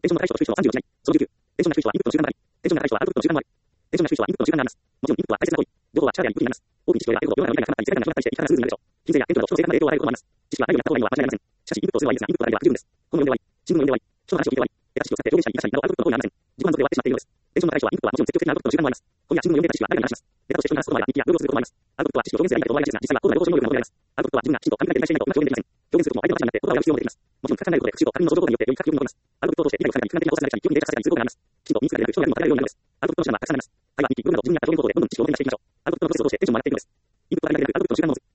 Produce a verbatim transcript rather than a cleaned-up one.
テンションが高い人と低い人のさんじゅうろくない。そのじゅうきゅう。テンションが低い人はインプットの習慣があり、テンションが高い人はアウトプットの習慣もある。テンションが低い人はインプットの習慣があります。もちろんインプットは大切な行為。両方は力やインプットになります。大きい知識を得られること、世の中の未来がかなったり、世界がなくなったりして、生き方がスムーズになるでしょう。金銭や健康など、人の生活の影響を与えることもあります。知識は誰よりもやった方がいいのは間違いありません。しかし、インプットをするのはいいですが、インプットだけでは不十分です。本の読みではいい。新聞の読みではいい。人の話を聞いてはいい。得た知識を使って表現したり、言い出したりなどアウトプットの行為はありません。自己満足で終わってしまっているようです。テンションの高い人はインプットはもちろん積極的なアウトプットの習慣もあります。本や新聞を読んで得た知識は誰かに話します。データとして人に話すこともあり、日記やブログをすることもあります。アウトプットは知識を表現するだけで終わりがちですが、実際は高度な両方の能力が求められます。アウトプットは自分がきちんと紙に書いて理解していないとうまく表現できません。表現することも相手の話になって言葉を選ぶ必要も出てきます。もちろん深く考えることで、口と紙の想像力によってより深く記憶に残ります。アウトプットを通して理解を深めたり、空間的な構成ができたり、記憶にデータさせたりすることがあります。きちんと身につけられる人がいるのを与えられるようになるのです。アウトプットの手段はたくさんあります。会話、日記、ブログなど自分に合った表現方法でどんどん知識を表現していきましょう。アウトプットのプロセスを通してテンションも上がっていくのです。インプットだけでなくアウトプットの習慣も持つ。